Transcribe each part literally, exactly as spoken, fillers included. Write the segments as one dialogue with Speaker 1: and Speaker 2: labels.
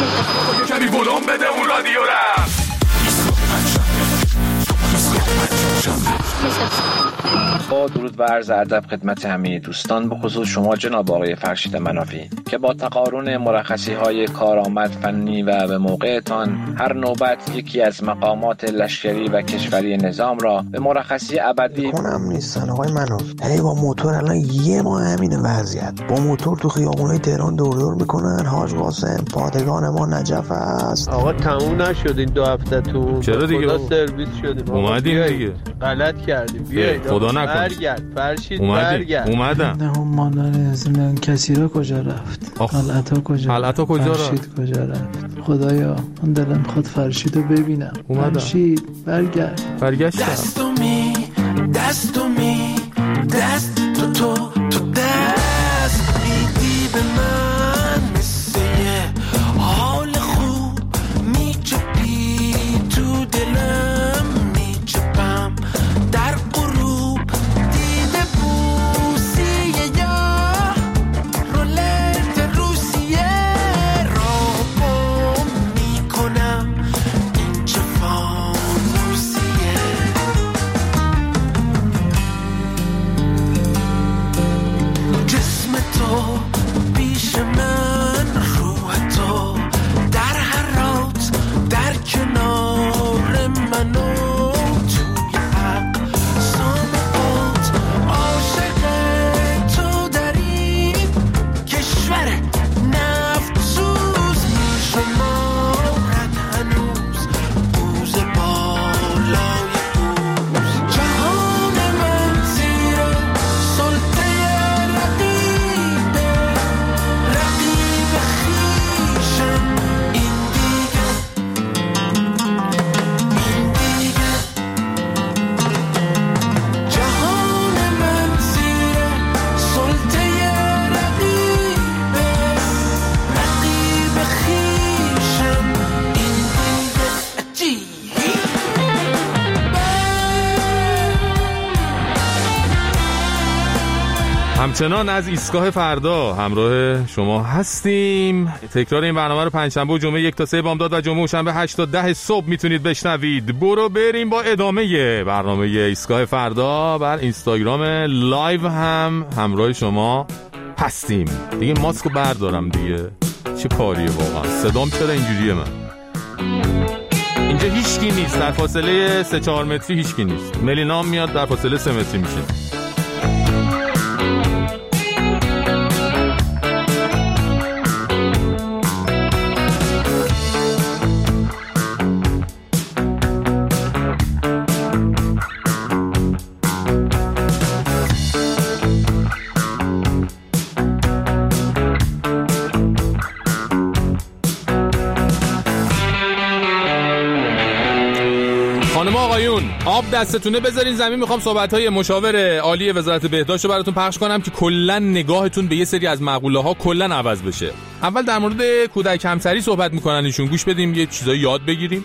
Speaker 1: کمی ولوم بده اون رادیو را.
Speaker 2: با درود و عرض ادب خدمت همه دوستان، به خصوص شما جناب آقای فرشید منافی که با تقارن مرخصی های کارآمد فنی و به موقعتان هر نوبت یکی از مقامات لشکری و کشوری نظام را به مرخصی ابدی
Speaker 3: کنم نیستن. آقای منافی یعنی با موتور الان یه ماه همین وضعیت، با موتور تو خیابونای تهران دور دور میکنن. حاج قاسم پادگان ما نجف است.
Speaker 4: آقا تموم نشد این دو هفته تو.
Speaker 5: چرا دیگه
Speaker 4: خدا سرویس شدیم
Speaker 5: اومدیم دیگه،
Speaker 4: غلط کردیم. بیایید
Speaker 5: خدا نکنه
Speaker 4: برگرد فرشید برگرد.
Speaker 5: اومدم
Speaker 6: نه هم مادر ازمون کسی را کجا رفت؟ خلعتا کجا
Speaker 5: خلعتا کجا رفت؟
Speaker 6: فرشید کجا رفت؟ خدایا من دلم خود فرشید رو ببینم.
Speaker 5: اومدم.
Speaker 6: فرشید برگرد.
Speaker 5: برگشتم.
Speaker 1: دستو می دستو می دست تو تو تو دست میدی به من مثل یه حال خوب میچپی تو دلم میچپم در غروب دیده بوسیه یا رولت روسیه را بام میکنم این چه فانوسیه جسم تو پیش من روح تو در حرات در کنار منو توی حق سامعات عاشق تو در این کشور نفت سوز میشمارد هنوز بوز بالای بوز جهان من زیر سلطه رقیبه رقیب خیشم این دیگه این دیگه جهان من زیر سلطه رقیبه رقیب خیشم این دیگه عجیبه.
Speaker 5: همچنان از ایستگاه فردا همراه شما هستیم. تکرار این برنامه رو پنجشنبه و جمعه یک تا سه بامداد و جمعه و شنبه هشت تا ده صبح میتونید بشنوید. برو بریم با ادامه برنامه ایستگاه فردا. بر اینستاگرام لایو هم همراه شما هستیم. دیگه ماسکو بردارم دیگه، چه کاریه واقعا، صدام چرا اینجوریه؟ من اینجا هیچکی نیست، در فاصله سه چهار متری هیچکی نیست. ملینا میاد در فاصله سه متری میشه. خانم آقایون آب دستتونه بذارین زمین. میخوام صحبت‌های مشاور عالی وزارت بهداشت رو براتون پخش کنم که کلاً نگاهتون به یه سری از مقوله‌ها کلاً عوض بشه. اول در مورد کودک همسری صحبت میکنن ایشون، گوش بدیم یه چیزایی یاد بگیریم.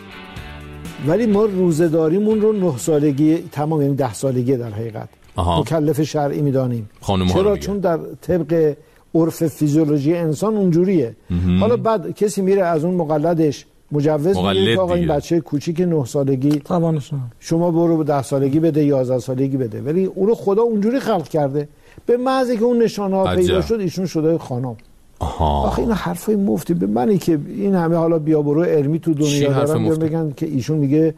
Speaker 7: ولی ما روزه‌داریمون رو نه سالگی تمام، یعنی ده سالگی در حقیقت
Speaker 5: آها.
Speaker 7: مکلف شرعی میدانیم.
Speaker 5: چرا؟
Speaker 7: چون در طبق عرف فیزیولوژی انسان اونجوریه. حالا بعد کسی میره از اون مقلدش مجوز میگیره که آقا این بچه کوچیک نه سالگی
Speaker 6: توانشون
Speaker 7: شما برو ده سالگی بده، یازده سالگی بده، ولی اون رو خدا اونجوری خلق کرده به محضی که اون نشانه ها پیدا شد ایشون شده خانم.
Speaker 5: آها.
Speaker 7: آخه اینا حرفای مفتی. به منی که این همه حالا بیا برو علمی تو دنیا دارن بگن که ایشون میگه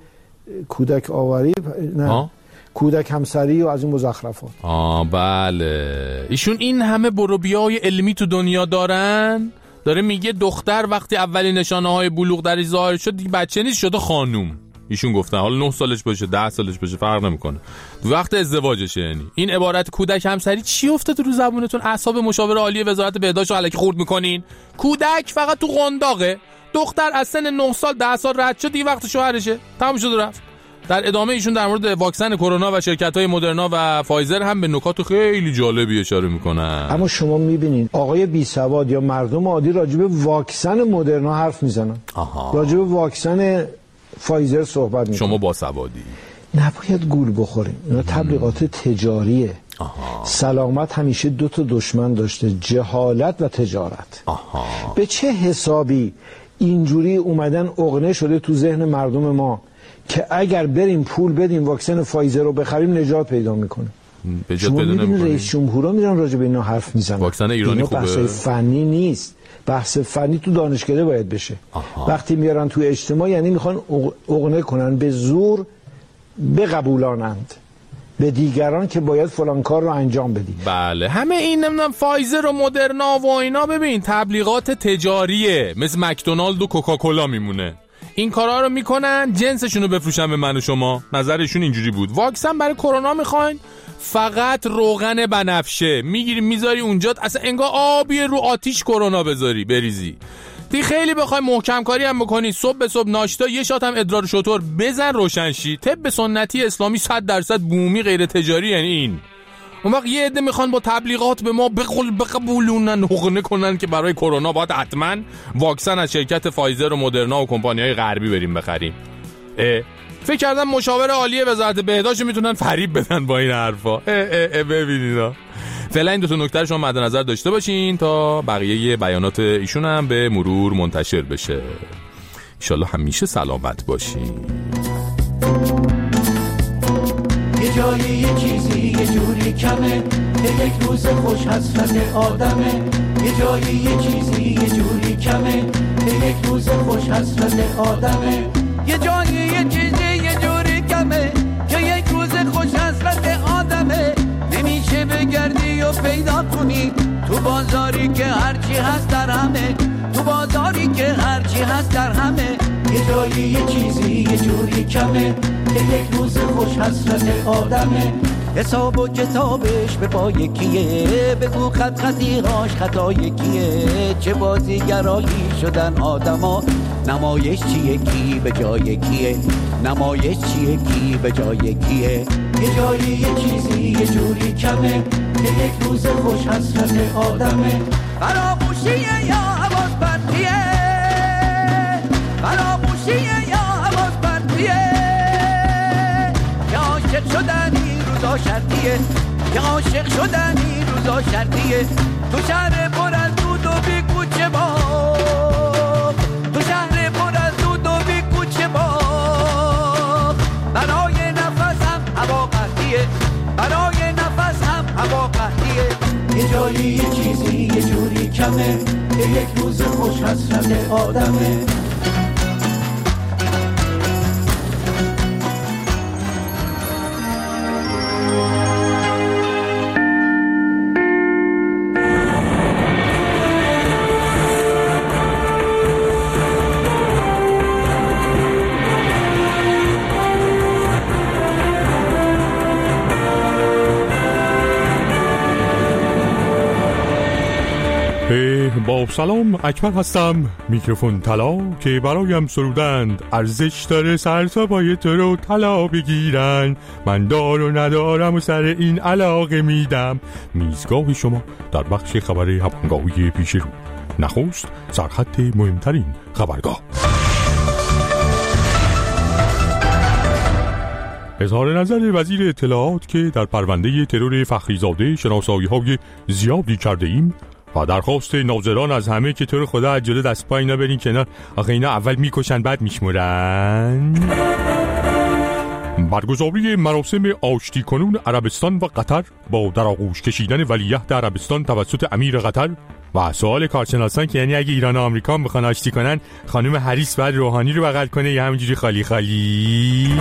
Speaker 7: کودک آوری نه آه؟ کودک همسری و از این مزخرفات.
Speaker 5: آه بله، ایشون این همه برو بیای علمی تو دنیا دارن، داره میگه دختر وقتی اولین نشانه های بلوغ درش ظاهر شد دیگه بچه نیست، شده خانوم. ایشون گفتن حالا نه سالش باشه ده سالش باشه فرق نمیکنه، وقت ازدواجشه. یعنی این عبارت کودک همسری چی افتاد رو زبونتون؟ اعصاب مشاور عالی وزارت بهداشت رو الکی خورد میکنین. کودک فقط تو قنداقه، دختر از سن نه سال ده سال رد شد دیگه وقت شوهرشه، تموم شد و رفت. در ادامه ایشون در مورد واکسن کرونا و شرکت‌های مدرنا و فایزر هم به نکات خیلی جالبی اشاره میکنن.
Speaker 7: اما شما میبینید آقای بی سواد یا مردم عادی راجع به واکسن مدرنا حرف میزنن، راجع به واکسن فایزر صحبت میکنن.
Speaker 5: شما با سوادی
Speaker 7: نباید گول بخوریم، اینا تبلیغات تجاریه.
Speaker 5: آها.
Speaker 7: سلامت همیشه دو تا دشمن داشته، جهالت و تجارت.
Speaker 5: آها.
Speaker 7: به چه حسابی اینجوری اومدن عقنه شده تو ذهن مردم ما که اگر بریم پول بدیم واکسن فایزر رو بخریم نجات پیدا میکنه. شما میبینید رئیس جمهورا میرن راجع به اینا حرف میزنن.
Speaker 5: واکسن ایرانی خوبه.
Speaker 7: بحث فنی نیست، بحث فنی تو دانشکده باید بشه. آها. وقتی میارن تو اجتماع یعنی میخوان عقنه کنن، به زور بقبولانند به دیگران که باید فلان کار رو انجام بدی.
Speaker 5: بله همه این نمیدونم فایزر و مدرنا و اینا ببین تبلیغات تجاریه، مثل مکدونالد و کوکاکولا میمونه. این کارا رو میکنن جنسشون رو بفروشن به من و شما. نظرشون اینجوری بود. واکسن برای کرونا میخواین؟ فقط روغن بنفشه میگیری میذاری اونجا، اصلا انگار آبی رو آتیش کرونا بذاری بریزی. دی خیلی بخوای محکم کاری هم بکنی، صبح به صبح ناشتا یه شات هم ادرار شطور بزن روشن شی. طب سنتی اسلامی صد درصد بومی غیر تجاری یعنی این. اون وقت یه عده میخوان با تبلیغات به ما بقول بقبولونن حقنه کنن که برای کرونا باید حتما واکسن از شرکت فایزر و مدرنا و کمپانی‌های غربی بریم بخریم. فکر کردم مشاور عالی وزارت بهداشت میتونن فریب بدن با این حرفا. اه اه اه ببینید. فعلا این دو تا نکته رو شما مد نظر داشته باشین تا بقیه بیانات ایشون هم به مرور منتشر بشه. ان شاءالله همیشه سلامت باشین.
Speaker 1: یه جایی یه چیزی یه جوری کمه که یک روز خوش حسرت آدمه. یه جایی یه چیزی یه جوری کمه که یک روز خوش حسرت آدمه. یه جایی یه چیزی یه جوری کمه که یک روز خوش حسرت آدمه. نمیشه بگردی و پیدا کنی تو بازاری که هرچی هست در همه، تو بازاری که هرچی هست در همه. یه جایی یه چیزی یه جوری کمه که یک روز خوش حسرت آدمه. حساب و کتابش به پا یکیه، بگو خط خطیهاش خطا یکیه. چه بازیگرایی شدن آدما، نمایش چیه کی به جای کیه، نمایش چیه کی به جای کیه. یه جایی یه چیزی یه جوری کمه که یک روز خوش حسرت آدمه. فراموشیه یا حواس پرتیه، فراموشیه یا حواس پرتیه. یا عاشق شدن این روزا شرطیه، یا عاشق شدن این روزا شرطیه. تو شهر پر از دود و بی کوچه با، تو شهر پر از دود و بی کوچه با. برای نفسم هوا قحطیه، برای نفسم هوا قحطیه. یه جایی یه چیزی یه جوری کمه که یک روز خوش حسرت آدمه.
Speaker 8: با سلام، اکبر هستم. میکروفون طلا که برایم سرودند، ارزش داره سرسابای تو رو طلا بگیرن. من دار و ندارم و سر این علاقه میدم. میزگاه شما در بخش خبر هفنگاهی پیش رو. نخست سرخط مهمترین خبرگاه. اظهار نظر وزیر اطلاعات که در پرونده ترور فخریزاده شناسایی‌های زیادی کرده ایم و درخواست ناظران از همه که طور خدا از جلو دست پای اینا برین کنار، آخه اینا اول میکشن بعد میشمرن. برگزاری مراسم آشتی کنون عربستان و قطر با در آغوش کشیدن ولیعهد عربستان توسط امیر قطر و سوال کارشناسان که یعنی اگه ایران و آمریکا بخوان آشتی کنن خانم هریس باید روحانی رو بغل کنه یا همینجوری خالی خالی.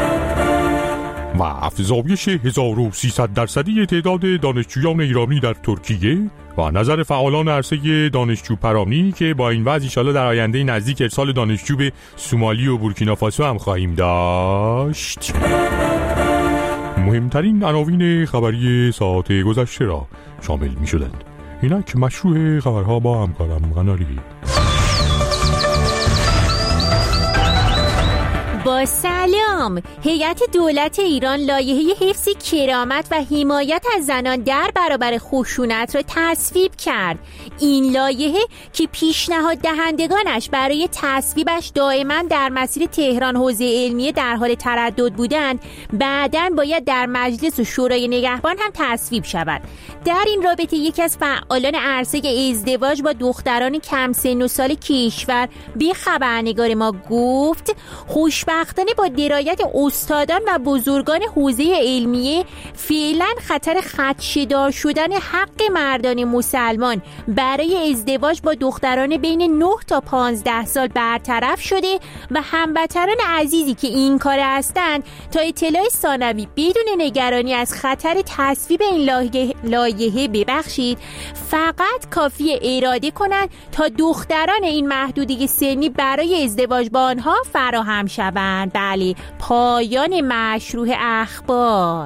Speaker 8: و افزایش هزار و سیصد درصدی تعداد دانشجویان ایرانی در ترکیه و نظر فعالان عرصه دانشجو پرانی که با این وضع انشالله در آینده نزدیک ارسال دانشجو به سومالی و بورکینافاسو هم خواهیم داشت. مهمترین عناوین خبری ساعت گذشته را شامل می شدند. اینک مشروع خبرها با همکارم قناری.
Speaker 9: با سلام سلام. هیئت دولت ایران لایحه حفظ کرامت و حمایت از زنان در برابر خشونت را تصویب کرد. این لایحه که پیشنهاد دهندگانش برای تصویبش دائما در مسیر تهران حوزه علمیه در حال تردد بودند، بعداً باید در مجلس و شورای نگهبان هم تصویب شود. در این رابطه یکی از فعالان عرصه ازدواج با دختران کم سن و سال کشور به خبرنگار ما گفت خوشبختانه با درایت استادان و بزرگان حوزه علمیه فعلا خطر خدشه‌دار شدن حق مردان مسلمان برای ازدواج با دختران بین نه تا پانزده سال برطرف شده و هموطنان عزیزی که این کار هستند تا اطلاع ثانوی بدون نگرانی از خطر تصویب این لایحه لایحه ببخشید فقط کافی اراده کنند تا دختران این محدوده سنی برای ازدواج با آنها فراهم شوند. بله، پایان مشروع اخبار.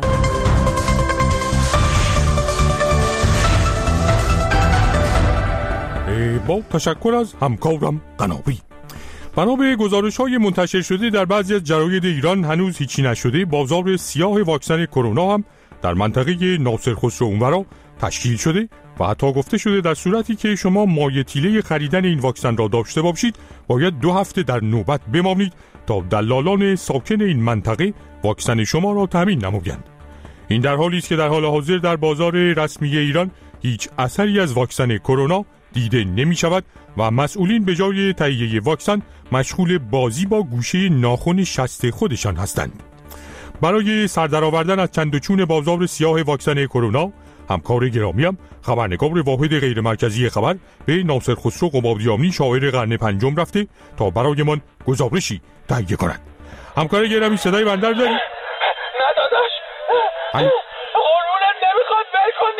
Speaker 8: با تشکر از همکارم قناوی. بنا به گزارش‌های منتشر شده در بعضی از جراید ایران هنوز هیچی نشده، بازار سیاه واکسن کرونا هم در منطقه ناصر خسرو اونورا تشکیل شده و حتی گفته شده در صورتی که شما مایحتیله خریدن این واکسن را داشته باشید باید دو هفته در نوبت بمانید تا دلالان ساکن این منطقه واکسن شما را تامین نمایند. این در حالی است که در حال حاضر در بازار رسمی ایران هیچ اثری از واکسن کرونا دیده نمی شود و مسئولین به جای تهیه واکسن مشغول بازی با گوشه ناخن شست خودشان هستند. برای سردرآوردن از چند و چون بازار سیاه واکسن کرونا، همکار گرامیم خبرنگار واحد غیر مرکزی خبر به ناصر خسرو قبادیانی شاعر قرن پنجم رفته تا برایمان گزارشی تهیه کند. همکار گرامی صدای بنده داری؟
Speaker 10: نه داداش، قربونت نمیخواد، ول کنی،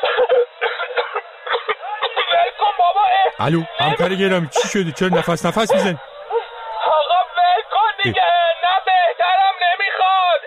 Speaker 10: ول کن بابا.
Speaker 8: الو همکار گرامی چی شده؟ چرا نفس نفس میزن؟
Speaker 10: آقا ول کن دیگه، نه بهترم نمیخواد.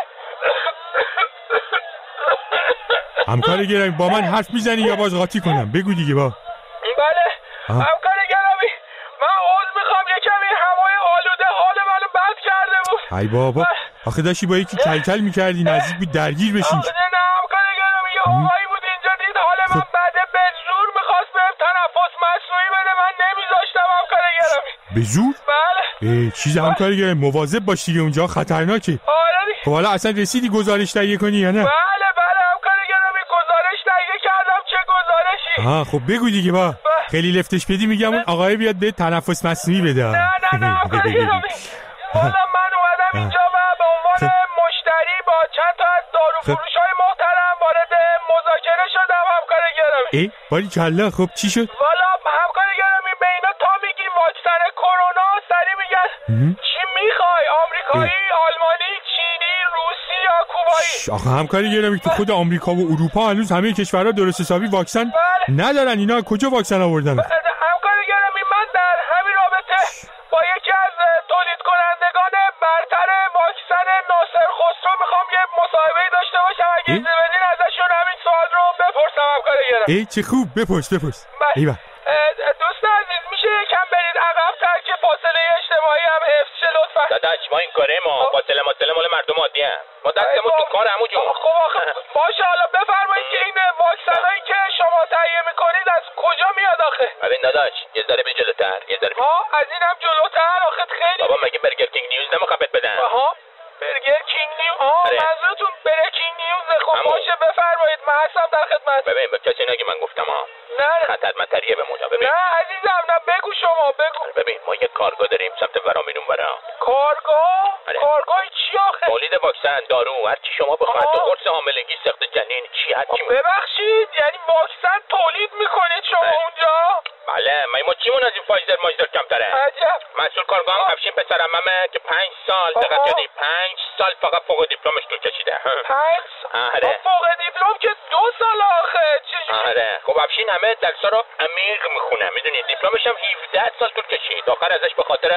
Speaker 8: همکار گرامی با من حرف میزنی یا باز قاطی کنم؟ بگو دیگه. با
Speaker 10: بله همکار گرامی، من عذر میخوام، یه کمی هوای آلوده حال منو بد کرده بود.
Speaker 8: ای بابا، آخه داشتی با یکی کل کل میکردی، نزدیک بود درگیر بشین.
Speaker 10: نه همکار گرامی، یه آقایی بود اینجا دید حال من بده، به زور میخواست بهم تنفس مصنوعی بده، من نمیذاشتم همکار گرامی.
Speaker 8: به زور؟
Speaker 10: بله.
Speaker 8: چیز همکار گرامی مواظب باش دیگه، اونجا خطرناکه.
Speaker 10: آره دیگه.
Speaker 8: خب حالا اصلا رسیدی گزارش تهیه کنی یا نه؟
Speaker 10: بله بله همکار گرامی، گزارش تهیه کردم. چه گزارشی؟
Speaker 8: آها خب بگو دیگه. با خیلی لفتش بدی میگم اون آقای بیاد به تنفس مصنوعی بده.
Speaker 10: نه نه نه همکار گرامی، حالا من اومدم اینجا و به عنوان مشتری با چند تا از داروفروش‌های محترم وارد مذاکره شدم همکار گرامی.
Speaker 8: ای باری کلا. خب چی شد؟
Speaker 10: والا همکار گرامی، به اینا تا میگی واکسن کرونا سری میگن چی میخوای؟ آمریکایی، آلمانی، چینی، روسی یا کوبایی؟
Speaker 8: آخه همکار گرامی تو خود آمریکا و اروپا هنوز همه کشورها درست حسابی واکسن
Speaker 10: بله.
Speaker 8: ندارن. اینا کجا واکسن آوردن؟
Speaker 10: همکار گرامی، من در همین رابطه با یکی از تولید کنندگان برتر واکسن ناصر خسرو میخوام یه مصاحبه داشته باشم. اگه اجازه بدین ازشون همین سوال رو بپرسم همکار گرامی.
Speaker 8: ای چه خوب، بپرس بپرس. ایوه
Speaker 10: دوست عزیز، میشه یکم برید عقب‌تر که فاصله اجتماعی هم حفظ شه لطفا؟
Speaker 2: داداش ما این کاره ما فاصله ماصله مال مردم عادی ام. ما دستمون تو کار عمو جون.
Speaker 10: خب آخه باشه، حالا بفرمایید که این واکسنایی که شما تهیه میکنید از کجا میاد آخه؟
Speaker 2: ببین داداش، یه ذره به جلوتر، یه ذره.
Speaker 10: ها از اینم جلوتر آخه خیلی.
Speaker 2: بابا مگه برگر کینگ نیوز نمیخوام بهت بدم؟
Speaker 10: ها برگر کینگ نیوز؟ آه منظورتون برکینگ نیوزه. خب باشه بفرمایید، من هستم در خدمت.
Speaker 2: ببین به کسی نگی من گفتم ها.
Speaker 10: نه
Speaker 2: خطر مطریه به موجا. ببین
Speaker 10: نه عزیزم، نه بگو شما بگو.
Speaker 2: ببین ما یه کارگاه داریم سمت ورامین اونورا.
Speaker 10: کارگاه؟ کارگاه چی آخه؟
Speaker 2: تولید واکسن، دارو، هر چی شما بخواید، تو قرص حاملگی، سقط جنین، چی هر چی.
Speaker 10: ببخشید یعنی واکسن تولید میکنید شما اونجا؟
Speaker 2: بله. ما ما چیمون از این فایزر مایزر کمتره.
Speaker 10: عجب.
Speaker 2: مسئول کارگاه هم افشین پسرم همه که پنج سال دقت کردی پنج سال فقط فوق دیپلمش طول کشیده.
Speaker 10: پنج سال فوق دیپلم که دو سال آخه چجوری؟
Speaker 2: آره خب افشین همه درسا رو عمیق میخونه، میدونی دیپلمش هم هفده سال طول کشید. آخر ازش به خاطر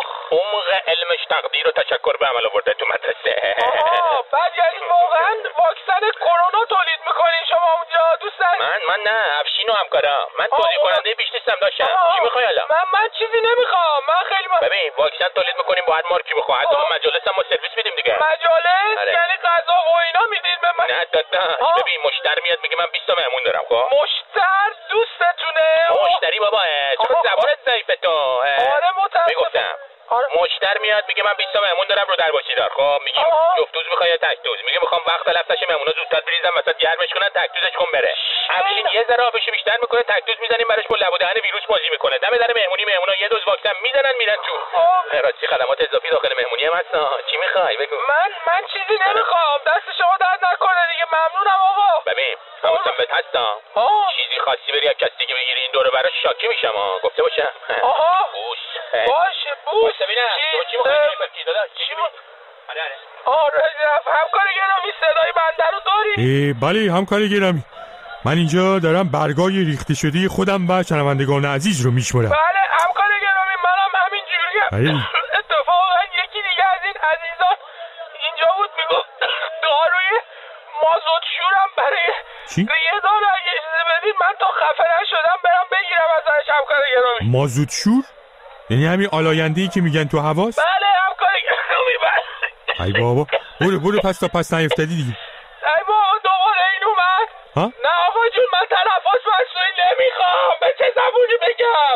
Speaker 2: عمق علمش تقدیر و تشکر به عمل آورده تو مدرسه.
Speaker 10: آها بعد یعنی واقعا واکسن کرونا تولید میکنین شما اونجا دوستان؟
Speaker 2: من من نه افشین و همکارا. من تولید کننده بیشتر نیستم داشتم. چی میخوای الان؟
Speaker 10: من من چیزی نمیخوام. من خیلی با...
Speaker 2: ببین واکسن تولید میکنیم با هر مارکی بخواد. حتی مجالس هم ما سرویس میدیم دیگه.
Speaker 10: مجالس
Speaker 2: آره.
Speaker 10: یعنی غذا و اینا میدید به من؟
Speaker 2: نه دادا. ببین مشتری میاد میگه من بیست تا مهمون دارم. خب
Speaker 10: مشتر دوستتونه؟
Speaker 2: مشتری بابا چرا زبانت ضعیفه تو؟
Speaker 10: آره متاسفم.
Speaker 2: میگفتم مشتر میاد میگه من بیست تا مهمون دارم رو درباشی دار. خب میگیم جفت دوز میخوای یا تک دوز؟ میگه میخوام وقت لفتش مهمونا زودتر بریزم مثلا گرمش کنن تک دوزش کن بره. همین یه ذره آبشو بیشتر میکنه تک دوز میزنیم براش با لب و دهن ویروس بازی میکنه. دم در مهمونی مهمونا یه دوز واکسن میزنن میرن تو. راستی خدمات اضافی داخل مهمونی هم هست. چی میخوای بگو؟
Speaker 10: من من چیزی نمیخوام. دست شما درد نکنه دیگه. ممنونم آقا.
Speaker 2: ببین حواسم بهت هستا. چیزی خاصی بری از کسی دیگه بگیری این دوره براش شاکی میشم. گفته باشم.
Speaker 10: آها
Speaker 2: بوس.
Speaker 10: باشه بوس.
Speaker 2: ببینم تو چی میخوای بگی داداش؟ چی میخوای؟ آره
Speaker 10: آره همکار گرامی صدای بنده رو داری؟
Speaker 8: بله همکار گرامی، من اینجا دارم برگای ریخته شده خودم و شنوندگان عزیز رو میشمرم.
Speaker 10: بله همکار گرامی منم همین جوریم. اتفاقا یکی دیگه از این عزیزان اینجا بود میگفت داروی مازوت شورم برای
Speaker 8: چی؟
Speaker 10: یه داره اگه اجازه بدین من تا خفه نشدم برم بگیرم ازش همکار گرامی.
Speaker 8: مازوت شور؟ یعنی همین آلاینده‌ای که میگن تو حواس؟
Speaker 10: بله همکار گرامی بله.
Speaker 8: ای بابا برو برو پس تا پس نیفتدی دیگه.
Speaker 10: ای بابا دوباره این اومد؟
Speaker 8: ها؟
Speaker 10: نه آقا جون من تنفس مصنوعی نمیخوام. به چه زبونی بگم؟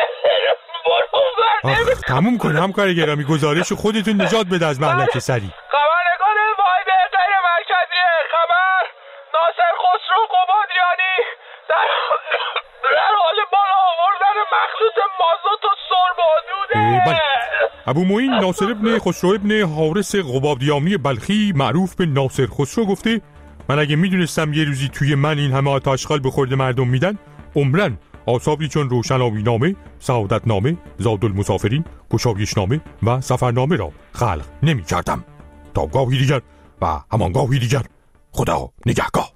Speaker 8: آخ تموم کن همکار گرامی، گزارش خودتون نجات بده از مهلک سری.
Speaker 10: خبرنگار واحد غیر مرکزی خبر ناصر خسرو قبادیانی در در حال بالا آوردن مخلوط مازوت و سربازوده.
Speaker 8: بله. ابو معین ناصر ابن خسرو ابن حارس قبادیانی بلخی معروف به ناصر خسرو گفته من اگه میدونستم یه روزی توی من این همه آتشخال به خورد مردم میدن عمرن آثاری چون روشنایی نامه، سعادت نامه، زاد المسافرین، گشایش نامه و سفرنامه را خلق نمی کردم. تا گاهی دیگر و همان گاهی دیگر خدا نگهگاه.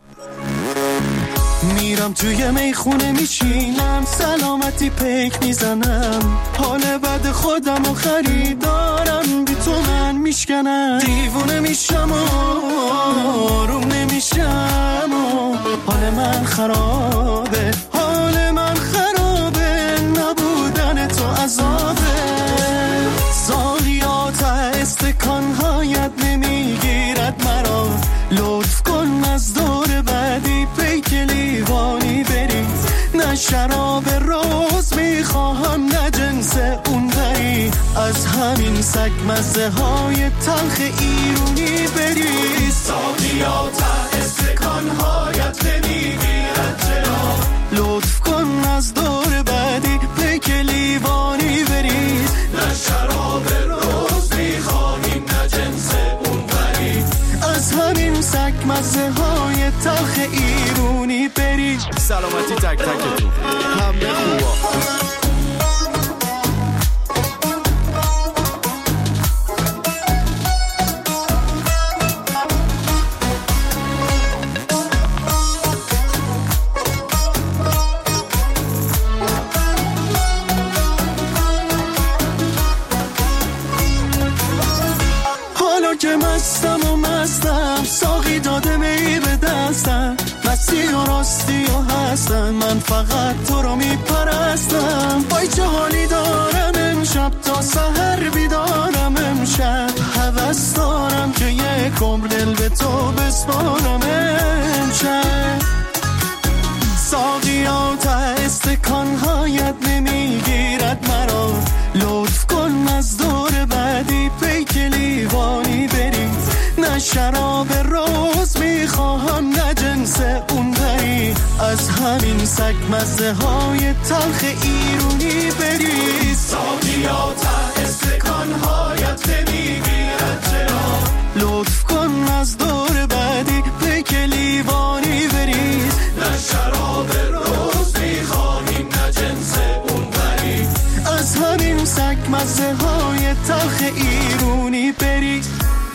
Speaker 11: میرم توی میخونه میشینم سلامتی پیک میزنم حال بد خودم و خریدارم بی تو من میشکنم دیوونه میشم و آروم نمیشم و حال من خرابه حال من خرابه نبودن تو عذابه زاغیات استکانهایت نمیگیرد مرا لطف کن از دور بعدی پیک لیوانی بریز نه شراب روز میخواهم نه جنس اون بری از همین سگ مزه های تلخ ایرونی بریز زاغیات استکانهایت نمیگیرد چرا لطف کن از دور بعدی پیک لیوانی بریز نه شراب روز میخواهیم نه جنس اون بری از همین سگ مزه های تلخ ایرونی بری
Speaker 12: سلامتی تک تکتون همه خوبا
Speaker 11: که مستم و مستم ساقی داده می به دستم مستی و راستی و هستم من فقط تو رو می پرستم وای چه حالی دارم امشب تا سحر بیدارم امشب هوس دارم که یک عمر دل به تو بسپارم امشب ساقیات استکانهایت نمیگیرد مرا لطف کن از دور بعدی پیک لیوانی بریز نه شراب روز میخواهم نه جنس اون بری از همین سگ مزه های تلخ ایرونی بریز ساقیات استکانهایت نمیگیرد چرا لطف کن از دور بعدی پیک لیوانی بریز نه شراب روز میخواهیم نه جنس اون بری از همین سگ مزه های تلخ ایرونی بریز.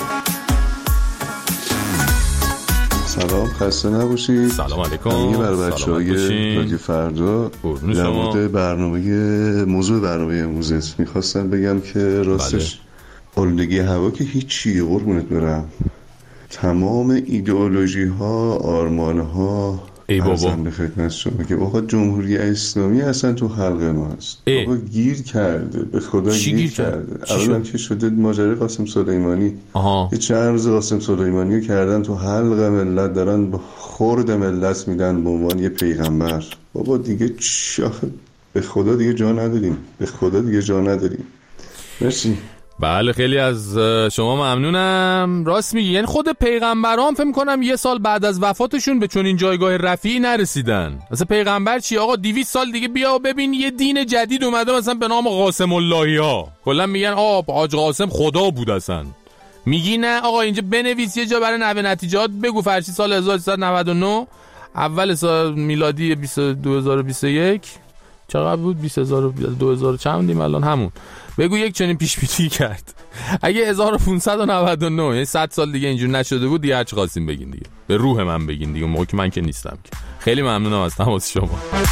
Speaker 13: سلام خسته نباشید.
Speaker 5: سلام علیکم.
Speaker 13: همه بر بچه‌های رادیو فردا در مورد برنامه موضوع برنامه امروز میخواستم بگم که راستش آلودگی هوا که هیچی قربونت برم تمام ایدئولوژی ها آرمان ها
Speaker 5: ای بابا
Speaker 13: ارزم به خدمت شما که آقا جمهوری اسلامی اصلا تو حلق ما هست. آقا گیر کرده، به خدا گیر, گیر کرده. اولا که شده ماجرای قاسم سلیمانی، آها. یه چند روز قاسم سلیمانی رو کردن تو حلق ملت، دارن به خورد ملت میدن به عنوان یه پیغمبر. بابا دیگه شاخ، به خدا دیگه جا نداریم، به خدا دیگه جا نداریم. مرسی.
Speaker 5: بله خیلی از شما ممنونم. راست میگی، یعنی خود پیغمبران فکر می‌کنم یه سال بعد از وفاتشون به چون این جایگاه رفیعی نرسیدن. مثلا پیغمبر چی آقا دویست سال دیگه بیا و ببین یه دین جدید اومده مثلا به نام قاسم اللهی ها، کلا میگن آقا حاج قاسم خدا بود اصلا. میگی نه آقا اینجا بنویس یه جا برای نوه نتیجات بگو فرشی سال هزار و سیصد و نود و نه اول سال میلادی دو هزار و بیست و یک چقدر بود بیست هزار و دو هزار چندیم الان همون بگو یک چنین پیش بینی کرد. اگه هزار و پانصد و نود و نه یعنی صد سال دیگه اینجور نشده بود دیگه هرچی خواستیم بگین دیگه، به روح من بگین دیگه، موقعی که من که نیستم که. خیلی ممنونم از تماس شما.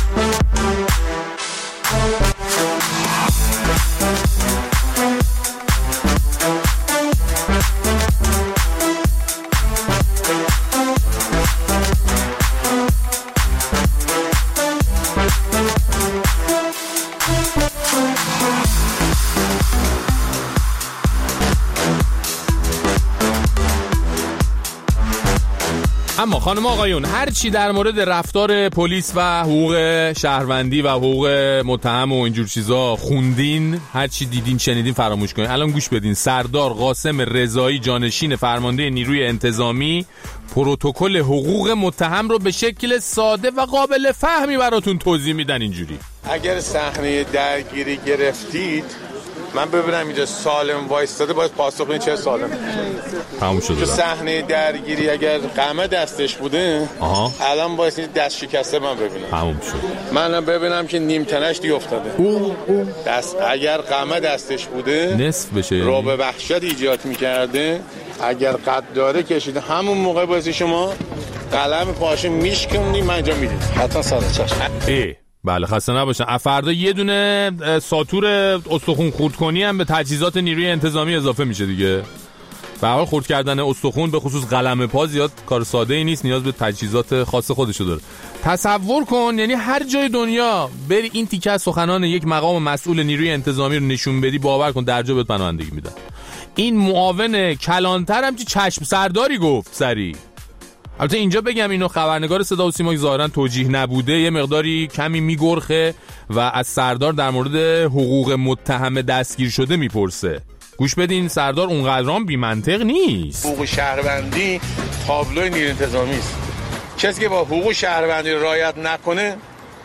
Speaker 5: اما خانم آقایون، هر چی در مورد رفتار پلیس و حقوق شهروندی و حقوق متهم و اینجور چیزا خوندین، هر چی دیدین شنیدین فراموش کنین. الان گوش بدین. سردار قاسم رضایی جانشین فرمانده نیروی انتظامی پروتکل حقوق متهم رو به شکل ساده و قابل فهمی براتون توضیح میدن اینجوری.
Speaker 14: اگر صحنه درگیری گرفتید من ببینم اینجا سالم وایستاده، باید پاسخ بدین چه سالم.
Speaker 5: تموم شده.
Speaker 14: تو صحنه درگیری اگر قمه دستش بوده آها. الان باید دست شکسته من ببینم.
Speaker 5: تموم شد.
Speaker 14: منم ببینم که نیم تنش دی افتاده. او او. دست اگر قمه دستش بوده
Speaker 5: نصف بشه،
Speaker 14: رو به وحشت ایجاد می‌کرده. اگر قد داره کشیده همون موقع باید شما قلم پاشو میشکنی من اینجا میدید. حتما ساده چشم.
Speaker 5: ای بله خسته نباشن. فردا یه دونه ساتور استخون خورد کنی هم به تجهیزات نیروی انتظامی اضافه میشه دیگه. به هر حال خورد کردن استخون به خصوص قلم پا زیاد کار ساده ای نیست، نیاز به تجهیزات خاص خودشو داره. تصور کن یعنی هر جای دنیا بری این تیکه از سخنان یک مقام مسئول نیروی انتظامی رو نشون بدی، باور کن درجا بهت پناهندگی میدن. این معاون کلانتر هم چه چشم سرداری گفت سری. البته اینجا بگم اینو خبرنگار صدا و سیما که ظاهرا توجیه نبوده یه مقداری کمی میگرخه و از سردار در مورد حقوق متهم دستگیر شده میپرسه. گوش بدین. سردار اونقدرام بی منطق نیست.
Speaker 14: حقوق شهروندی تابلوی نیروی انتظامی است. کسی که با حقوق شهروندی رعایت نکنه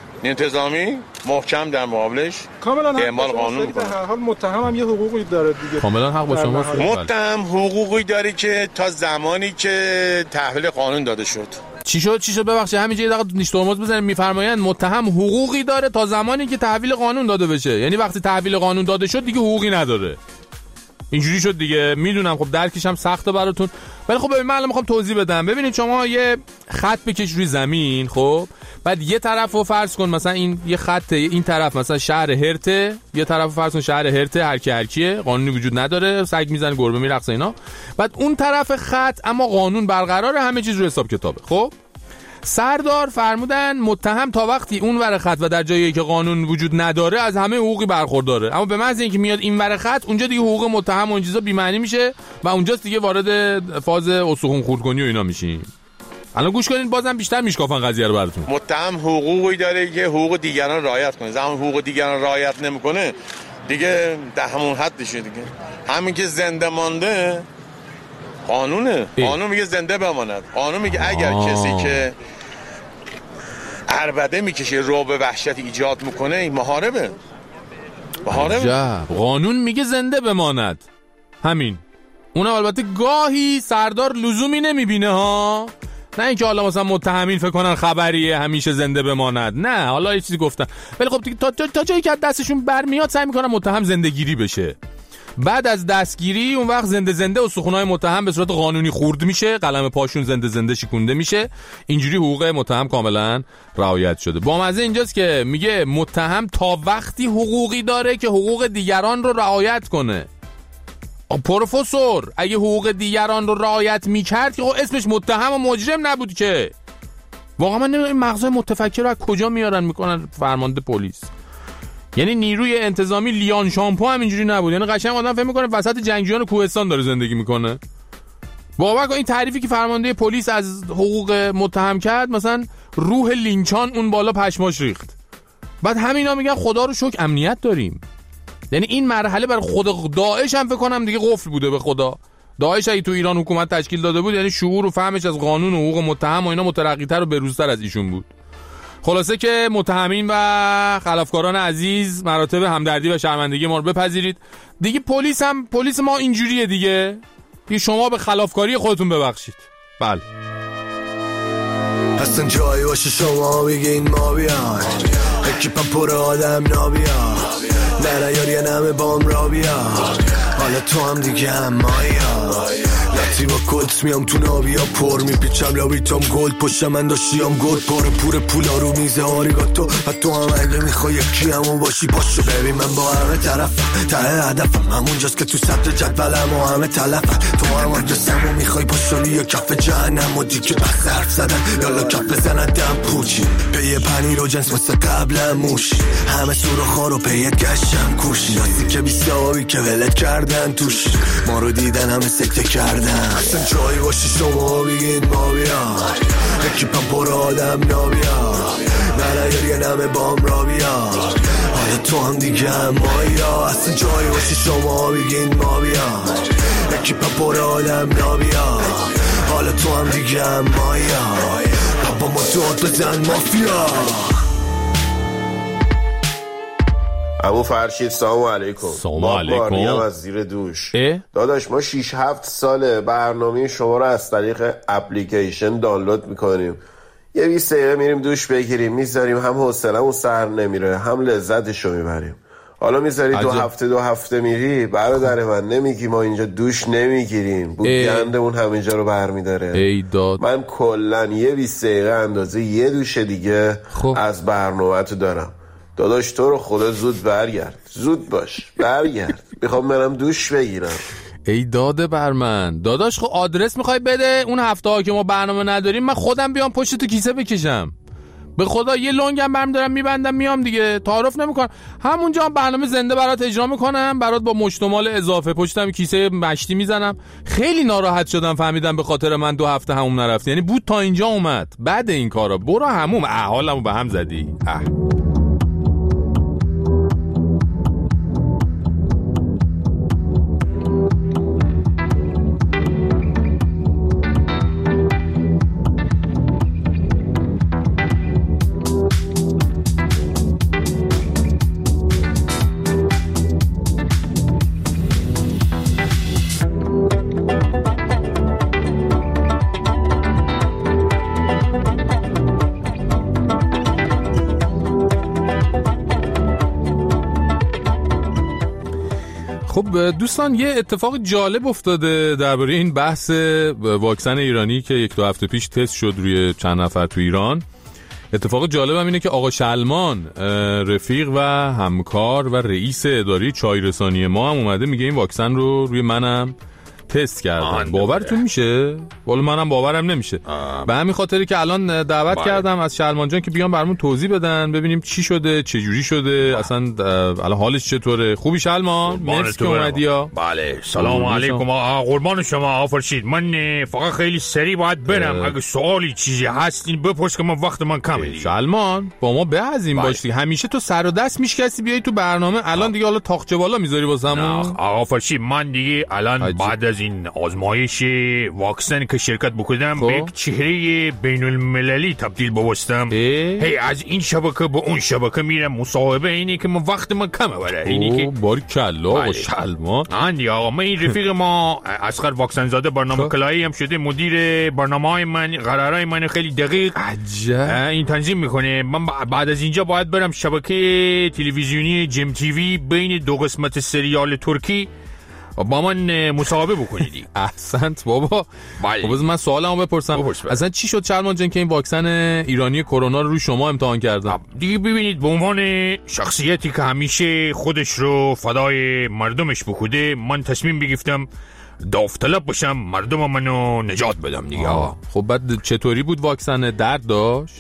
Speaker 14: انتظامی محکم در مقابلش اعمال قانون میکنه.
Speaker 15: در هر حال متهم هم یه حقوقی داره دیگه.
Speaker 5: کاملا حق با شما.
Speaker 14: متهم حقوقی داره که تا زمانی که تحویل قانون داده شد.
Speaker 5: چی شد چی شد ببخشید همینجا یه دقیقه نیش ترمز بزنید. میفرمایند متهم حقوقی داره تا زمانی که تحویل قانون داده بشه، یعنی وقتی تحویل قانون داده شد دیگه حقوقی نداره. اینجوری شد دیگه. میدونم خب درکش هم سخته براتون، ولی خب ببین من الان میخوام توضیح بدم. ببینید شما یه خط بکش روی زمین، خب بعد یه طرفو فرض کن مثلا این یه خط، این طرف مثلا شهر هرته، یه طرفو فرض کن شهر هرته، هر کی هر کیه، قانونی وجود نداره، سگ میزنه گربه میرقصه اینا. بعد اون طرف خط اما قانون برقراره، همه چیز رو حساب کتابه. خب سردار فرمودن متهم تا وقتی اون ور خط و در جایی که قانون وجود نداره از همه حقوقی برخورداره، اما به محض اینکه میاد این ور خط اونجا دیگه حقوق متهم و این چیزا بی معنی میشه و اونجاست دیگه وارد فاز استخون خردکنی و اینا میشیم. الان گوش کنین بازم بیشتر میشکافن قضیه رو براتون.
Speaker 14: متهم حقوقی داره که حقوق دیگران رعایت کنه. زمان حقوق دیگران رعایت نمیکنه دیگه در همون حدشه دیگه. همین که زنده مانده قانونه. قانون میگه زنده بماند. قانون میگه اگر آه. کسی که عربده میکشه رو به وحشت ایجاد میکنه این محاربه. محاربه.
Speaker 5: قانون میگه زنده بماند. همین. اونم البته گاهی سردار لزومی نمیبینه ها. نه اینکه حالا مثلا متهمین فکر کنن خبریه همیشه زنده بماند. نه حالا یه چیزی گفتن. ولی خب تا, تا جایی که دستشون برمیاد سعی میکنن متهم زندگیری بشه. بعد از دستگیری اون وقت زنده زنده استخونای متهم به صورت قانونی خورد میشه، قلم پاشون زنده زنده شکونده میشه. اینجوری حقوق متهم کاملا رعایت شده. با مزه اینجاست که میگه متهم تا وقتی حقوقی داره که حقوق دیگران رو رعایت کنه. پروفسور اگه حقوق دیگران رو رعایت میکرد که اسمش متهم و مجرم نبود که. واقعا من نمیدونم این مغزای متفکر رو از کجا میارن میکنن فرمانده پلیس. یعنی نیروی انتظامی لیان شامپو هم اینجوری نبود، یعنی قشنگ آدم فهم میکنه وسط جنگجویان کوهستان داره زندگی میکنه. باور کن این تعریفی که فرمانده پلیس از حقوق متهم کرد، مثلا روح لینچان اون بالا پشماش ریخت. بعد همینا میگن خدا رو شکر امنیت داریم. یعنی این مرحله برای خود داعش هم فکر کنم دیگه قفل بوده به خدا. داعش اگه تو ایران حکومت تشکیل داده بود، یعنی شعور و فهمش از قانون و حقوق متهم و اینا مترقی‌تر و بروزتر از ایشون بود. خلاصه که متهمین و خلافکاران عزیز مراتب همدردی و شرمندگی ما رو بپذیرید. دیگه پلیس هم پلیس ما اینجوریه دیگه. دیگه شما به خلافکاری خودتون ببخشید. بله.
Speaker 11: هستن جایی باشه شما بگین ما بیان، اکیپم پر آدم نابیان، نه نیاری نمه بام را بیان، حالا تو هم دیگه هم مایا، لطی با کلت میام تو نابیا پر میپیچم لابیتام گلد پشت من داشتیم گلد پاره پور پولا رو میزه آریگاتو و تو هم اگه میخوای یکی همون باشی باشو. ببین من با همه طرفم ته هدفم همونجاست که تو سطح جدولم و همه تلفم، تو هم آدرسم و میخوای باشالی یا کف جهنم و دیگه بس حرف زدن یالا کف بزنن دم پوچی پیه پنیر و جنس واسه قبلم موشی همه سوراخا رو پیت گشتم کوشی راستی که بیستاوی که ولت کردن توش ما رو دیدن همه سکته کردن. اصلا جایی باشی شما بگین ما بیان، اکیپم پر آدم نابیان، نه نیاری نمه بام را بیان، حالا تو هم دیگه هم مایا. اصلا جایی باشی شما بگین ما بیان، اکیپم پر آدم نابیان، حالا تو هم دیگه هم مایا. پاپا ما داد بزن مافیا.
Speaker 16: ابو فرشید سلام علیکم.
Speaker 5: سلام علیکم.
Speaker 16: ما از زیر دوش داداش ما شش هفت ساله برنامه شما رو از طریق اپلیکیشن دانلود میکنیم، یه بیست دقیقه میریم دوش بگیریم میذاریم، هم حوصله‌مون سر نمیره هم لذتشو میبریم. حالا میذاری دو هفته دو هفته میری برادر من نمیگی ما اینجا دوش نمیگیریم، بودگندمون همینجا رو برمیداره.
Speaker 5: ای داد.
Speaker 16: من کلن یه بیست دقیقه اندازه یه دوش دیگه خب. از برنامه تو دارم داداش، تو رو خدا زود برگرد، زود باش برگرد، میخوام برم دوش بگیرم.
Speaker 5: ای داده بر من داداش، خب آدرس میخوای بده اون هفته ها که ما برنامه نداریم من خودم بیام پشت تو کیسه بکشم، به خدا یه لنگم برم دارم میبندم میام دیگه، تعارف نمیکنم، همونجا هم برنامه زنده برات اجرا میکنم، برات با مشتمال اضافه پشتم کیسه مشتی میزنم. خیلی ناراحت شدم فهمیدم به خاطر من دو هفته همون نرفت، یعنی بود تا اینجا اومد بعد این کارا برو هموم احالمو به هم زدی. اه. خب دوستان یه اتفاق جالب افتاده درباره این بحث واکسن ایرانی که یک دو هفته پیش تست شد روی چند نفر تو ایران. اتفاق جالب هم اینه که آقا شلمان رفیق و همکار و رئیس اداره چای رسانی ما هم اومده میگه این واکسن رو روی منم تست کردن. باورتون میشه؟ والا منم باورم نمیشه. به همین خاطری که الان دعوت باره. کردم از شلمان جان که بیان برامون توضیح بدن ببینیم چی شده چه جوری شده باره. اصلا الان حالش چطوره. خوبی شلمان؟ مرسی که اومدی.
Speaker 8: بله سلام علیکم. قربان شما فرشید. من فقط خیلی سریع باید برم اه. اگه سوالی چیزی هست این بپرس که من وقت من کمه.
Speaker 5: شلمان با ما بعضیم باشی، همیشه تو سر و دست میشکستی بیای تو برنامه، الان دیگه حالا تاقچه بالا میذاری واسمون.
Speaker 8: آقا فرشید من دیگه الان عجب. بعد از این آزمایش واکسن که شرکت بکنم به یک چهره بین المللی تبدیل بوستم. هی از این شبکه به اون شبکه میرم مصاحبه، اینی که من وقت من کمه برای اینی که
Speaker 5: باریکلا و شلمان.
Speaker 8: اندی آقا من این رفیق ما اصغر واکسن زاده برنامه کلایی هم شده، مدیر برنامه‌های من قرارای من خیلی دقیق
Speaker 5: عجب
Speaker 8: این تنظیم میکنه. من بعد از اینجا باید برم شبکه تلویزیونی جیم تیوی بین دو قسمت سریال ترکی با من مصاحبه بکنیدی.
Speaker 5: احسنت بابا.
Speaker 8: بله.
Speaker 5: خب من سوالمو بپرسم. اصلا چی شد شلمان جان که این واکسن ایرانی کرونا رو روی شما امتحان کردن؟
Speaker 8: دیگه ببینید به عنوان شخصیتی که همیشه خودش رو فدای مردمش بکوده، من تصمیم بگیفتم داوطلب باشم مردم منو نجات بدم دیگه. آقا
Speaker 5: خب بعد چطوری بود واکسن؟ درد داشت؟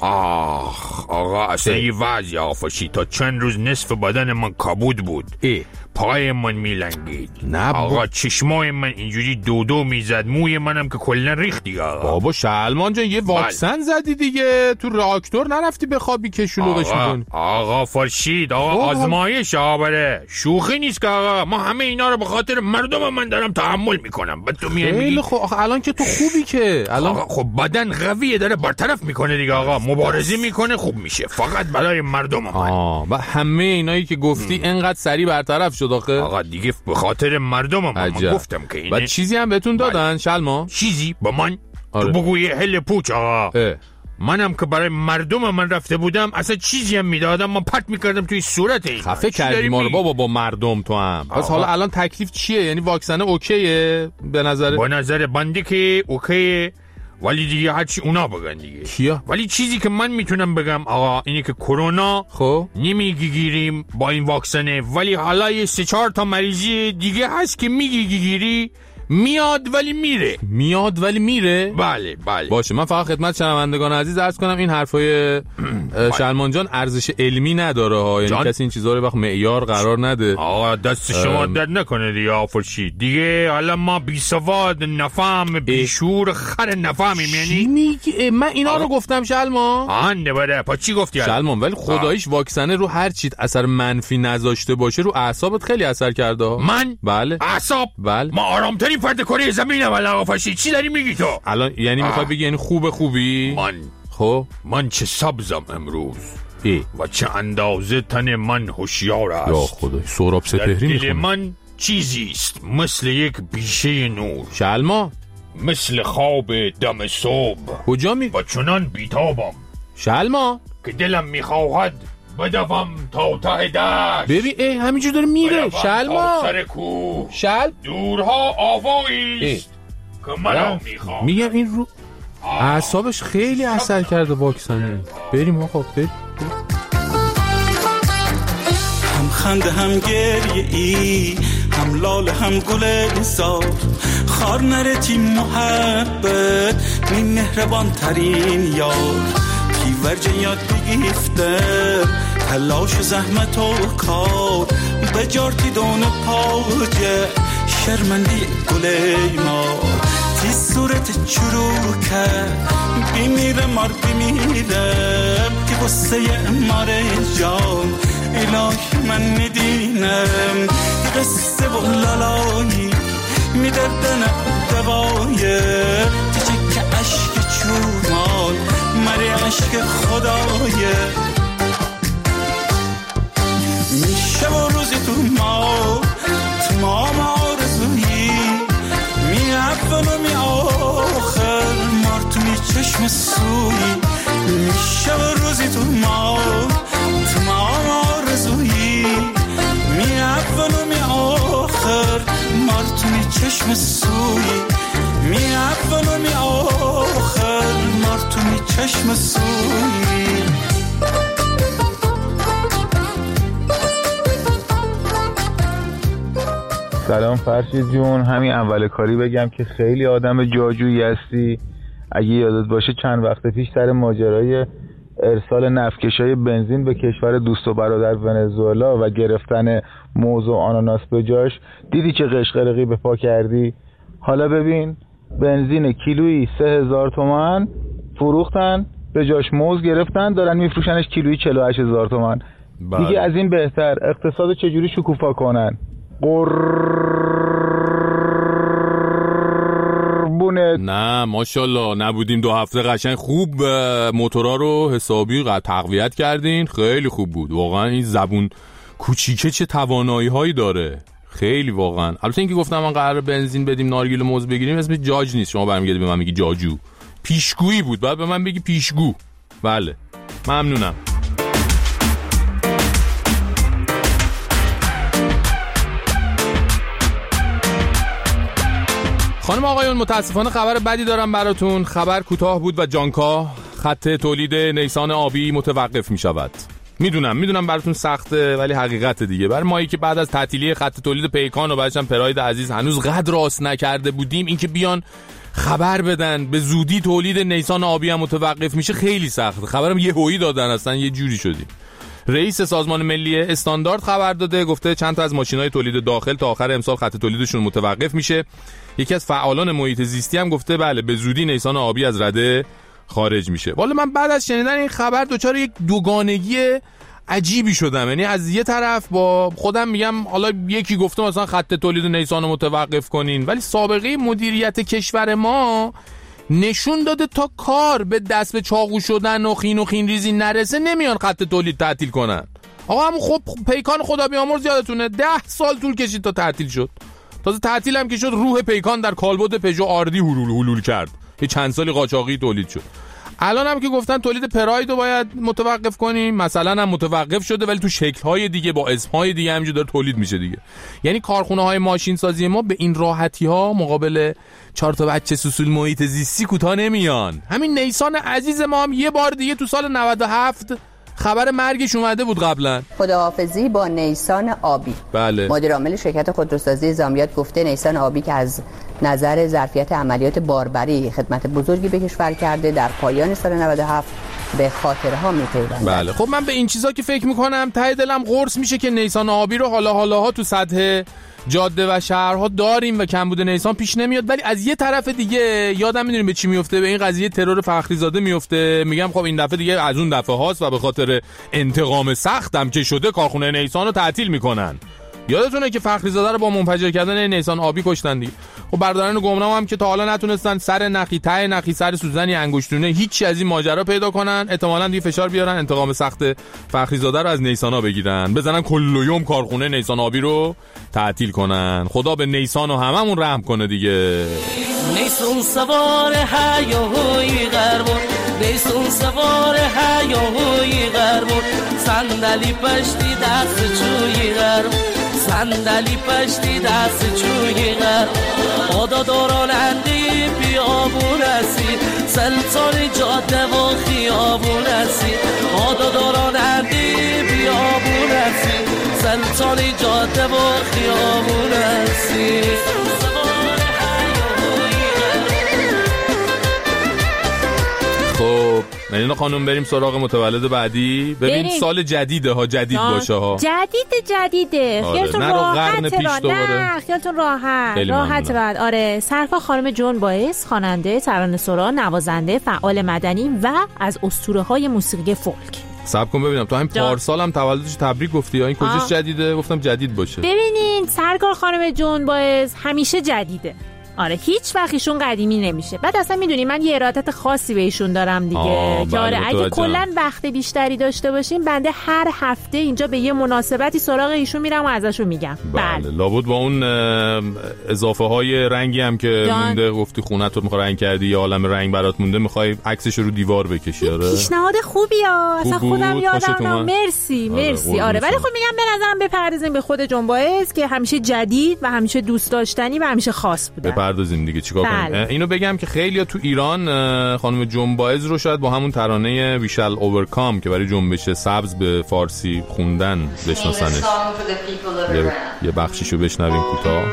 Speaker 8: آخ آقا اصلا یه وضعی آفاشی تا چند روز نصف بدن من کابود بود. ای پای من میلنگید.
Speaker 5: نه
Speaker 8: آقا چشمای من اینجوری دودو میزد، موی منم که کلا ریخت دیگه. آقا
Speaker 5: بابا شلمان جان یه واکسن بل. زدی دیگه، تو راکتور نرفتی بخوابی که شلوغش میکنی؟
Speaker 8: آقا فرشید آقا بابا. آزمایش آبره، شوخی نیست که آقا. ما همه اینا رو به خاطر مردم من دارم تحمل میکنم. بعد تو میای میگی
Speaker 5: خیلی خب الان که تو خوبی که الان
Speaker 8: آقا خب بدن قویه داره برطرف میکنه دیگه آقا، مبارزه میکنه خوب میشه فقط برای مردم من.
Speaker 5: آه و همه اینایی که گفتی م. انقدر سریع برطرف شد آخه؟
Speaker 8: آقا دیگه به خاطر مردم من گفتم که اینه.
Speaker 5: بعد چیزی هم بهتون دادن شلما؟
Speaker 8: چیزی با من؟ آره. تو بگو یه هل پوچ آقا. اه. منم که برای مردم من رفته بودم اصلا چیزی هم میدادم من پرت میکردم توی صورت این.
Speaker 5: خفه کردی ما رو بابا با مردم تو هم. پس حالا الان تکلیف چیه؟ یعنی واکسن اوکیه به نظر؟
Speaker 8: به نظر بنده که اوکیه، ولی دیگه هرچی اونا بگن دیگه.
Speaker 5: کیا؟
Speaker 8: ولی چیزی که من میتونم بگم آقا اینه که کرونا
Speaker 5: خب
Speaker 8: نمیگیریم با این واکسنه، ولی حالا یه سه چهار تا مریضی دیگه هست که میگیری میاد ولی میره.
Speaker 5: میاد ولی میره؟
Speaker 8: بله بله.
Speaker 5: باشه من فقط خدمت شنوندگان عزیز عرض کنم این حرفای شلمان جان ارزش علمی نداره ها، یعنی کسی این چیزا رو وقت معیار قرار نده.
Speaker 8: آقا دست شما درد نکنه دیگه آفرشید دیگه. حالا ما بی سواد نفهم بی شعور خر نفهمیم. یعنی
Speaker 5: میگی من اینا رو گفتم شلمان؟
Speaker 8: آنده بره پا چی گفتی
Speaker 5: شلمان؟ ولی خداییش واکسن رو هر چیت اثر منفی نذاشته باشه رو اعصابت خیلی اثر کرده.
Speaker 8: من؟
Speaker 5: بله.
Speaker 8: اعصاب؟
Speaker 5: بله.
Speaker 8: ما آرامترین فرد کره زمینم ولی آقا فرشید چی داری میگی تو؟
Speaker 5: الان یعنی میخوای بگی یعنی خوب خوبی؟
Speaker 8: من
Speaker 5: خب
Speaker 8: من چه سبزم امروز
Speaker 5: ای.
Speaker 8: و چه اندازه تن من هوشیار است.
Speaker 5: یا خدای سهراب سپهری میخونه.
Speaker 8: دل من چیزی است مثل یک بیشه نور.
Speaker 5: شلما
Speaker 8: مثل خواب دم صبح.
Speaker 5: کجا می
Speaker 8: و چنان بیتابم
Speaker 5: شلما
Speaker 8: که دلم میخواهد بدوم تا ته دشت.
Speaker 5: ببین ای همینجور داره میره شلما
Speaker 8: تا سر کوه.
Speaker 5: شل
Speaker 8: دورها آوایی است که منو میخوام.
Speaker 5: میگم این رو اعصابش خیلی اثر کرده واکسنه. بریم آقا بریم.
Speaker 11: هم خنده هم گریه ای، هم لاله هم گل زار، خار نرتی محبت می مهربان ترین یار. پیورجن یاد بگیفته تلاش و زحمت و کار، به جارتی دونه پاجه شرمندی گلی ما. تی صورت چروکه بیمیره مار بیمیره که بسته ماره جان. الهی من میدینم قصه و لالایی میدردن دوایه تی چکه عشق چومان مری عشق خدایه. میشه و روزی تو ما تو ما آرزویی می اول و می آخر مار تو می چشم سویی. میشه و روزی تو ما تو ما آرزویی می اول و می آخر مار تو می چشم سویی. می اول و می آخر مار تو می چشم سویی.
Speaker 17: سلام فرشید جون، همین اول کاری بگم که خیلی آدم جاجویی هستی. اگه یادت باشه چند وقت پیش سر ماجرای ارسال نفتکشای بنزین به کشور دوست و برادر ونزوئلا و گرفتن موز و آناناس به جاش دیدی چه قشقرقی به پا کردی؟ حالا ببین بنزین کیلویی سه هزار تومان فروختن، به جاش موز گرفتن دارن میفروشنش کیلویی چهل و هشت هزار تومان. دیگه از این بهتر اقتصاد چجوری شکوفا کنن؟ قربونت.
Speaker 5: نه ماشاءالله نبودیم دو هفته قشنگ خوب موتورا رو حسابی تقویت کردین، خیلی خوب بود واقعا. این زبون کوچیکه چه توانایی هایی داره، خیلی واقعا. البته اینکه گفتم من قرار بنزین بدیم نارگیل موز بگیریم اسم جاج نیست، شما برمیگردی به من میگی جاجو. پیشگویی بود، بعد به من بگی پیشگو. بله ممنونم. خانم آقایون متاسفانه خبر بدی دارم براتون. خبر کوتاه بود و جانکا. خط تولید نیسان آبی متوقف می شود. میدونم میدونم براتون سخته، ولی حقیقت دیگه. برای مایی که بعد از تعطیلی خط تولید پیکان و بعدش هم پراید عزیز هنوز قدر راست نکرده بودیم، اینکه بیان خبر بدن به زودی تولید نیسان آبی هم متوقف میشه خیلی سخته. خبرم یه هویی دادن، اصلا یه جوری شدیم. رئیس سازمان ملی استاندارد خبر داده، گفته چند تا از ماشین‌های تولید داخل تا آخر امسال خط تولیدشون متوقف میشه. یکی از فعالان محیط زیستی هم گفته بله به زودی نیسان آبی از رده خارج میشه. والا من بعد از شنیدن این خبر دوچار یک دوگانگی عجیبی شدم. یعنی از یه طرف با خودم میگم حالا یکی گفته مثلا خط تولید نیسان رو متوقف کنین، ولی سابقه مدیریت کشور ما نشون داده تا کار به دست به چاقو شدن و خین و خین ریزی نرسه نمیان خط تولید تعطیل کنن. آقا همون خب پیکان خدا بیامرز یادتونه ده سال طول کشید تا تعطیل شد. تازه تعطیل هم که شد روح پیکان در کالبد پژو آردی هلول هلول کرد. یه چند سالی قاچاقی تولید شد. الان هم که گفتن تولید پراید رو باید متوقف کنیم، مثلا هم متوقف شده ولی تو شکل‌های دیگه با اسم‌های دیگه همینجوری داره تولید میشه دیگه. یعنی کارخونه‌های ماشین سازی ما به این راحتی‌ها مقابل چهار تا بچه سوسول محیط زیستی کوتاه نمیان. همین نیسان عزیز ما هم یه بار دیگه تو سال نود و هفت خبر مرگش اومده بود قبلا.
Speaker 18: خداحافظی با نیسان آبی.
Speaker 5: بله.
Speaker 18: مدیر عامل شرکت خودروسازی زامیات گفته نیسان آبی که از نظر ظرفیت عملیات باربری خدمت بزرگی به کشور کرده در پایان سال نود و هفت به خاطرها میپیوندد.
Speaker 5: بله خب من به این چیزا که فکر میکنم ته دلم قرص میشه که نیسان آبی رو حالا حالاها تو سطح جاده و شهرها داریم و کمبود نیسان پیش نمیاد، ولی از یه طرف دیگه یادم میدونیم به چی میفته، به این قضیه ترور فخریزاده میفته. میگم خب این دفعه دیگه از اون دفعه هاست و به خاطر انتقام سختم که شده کارخونه نیسان رو تعطیل میکنن. یادتونه که فخریزاده رو با منفجر کردن نیسان آبی کشتن دیگه. خب برادران گمنام هم که تا حالا نتونستن سر نخی ته نخی سر سوزنی انگشتونه هیچی از این ماجرا پیدا کنن، احتمالاً دیگه فشار بیارن انتقام سخت فخریزاده رو از نیسانا بگیرن، بزنن کل یوم کارخونه نیسان آبی رو تعطیل کنن. خدا به نیسان و هممون رحم کنه دیگه.
Speaker 19: نیسان سوار هیاهوی غربون، نیسان سوار هیاهوی غربون، صندلی پشتی دست چوی غربون، صندلی پشتی دست چوی غرب، خدا داراننده بیابون هستی، سلطان جاده و خیابون هستی، خدا داراننده بیابون هستی، سلطان جاده و خیابون هستی.
Speaker 5: خب ملینا خانم بریم سراغ متولد بعدی. ببین بریم. سال جدیده ها، جدید باشه ها،
Speaker 9: جدیده جدیده
Speaker 5: آره.
Speaker 9: خیالتون راحت را... نه خیالتون راحت راحت راحت آره. سرکار خانم جون بایز، خواننده، ترانه‌سرا، نوازنده، فعال مدنی و از اسطوره های موسیقی فولک.
Speaker 5: صبر کن ببینم تو همین پارسال هم تولدش تبریک گفتی یا این کجاش جدیده؟ گفتم جدید باشه.
Speaker 9: ببینین سرکار خانم جون بایز همیشه جدیده. آره هیچ وقت ایشون قدیمی نمیشه. بعد اصلا میدونی من یه ارادت خاصی به ایشون دارم دیگه که آره اگه کلا وقت بیشتری داشته باشیم بنده هر هفته اینجا به یه مناسبتی سراغ ایشون میرم و ازشون میگم.
Speaker 5: بله لابد با اون اضافه های رنگی هم که جان. مونده گفتی خونت رو میخوای رنگ کردی یا عالم رنگ برات مونده میخوای عکسش رو دور بکشی. آره
Speaker 9: پیشنهاد خوبیه اصلا خودم یادم مرسی مرسی آره, آره. ولی خب میگم به نظرم بپردازیم به خود جون بایز که همیشه جدید و همیشه دوست داشتنی و همیشه خاص بوده.
Speaker 5: بپردازیم دیگه چیکار کنیم. اینو بگم که خیلی‌ها تو ایران خانم جون بایز رو شاید با همون ترانه ویشال اوورکام که برای جنبش سبز به فارسی خوندن بشناسنش. یه, یه بخشیشو بشنویم کوتاه.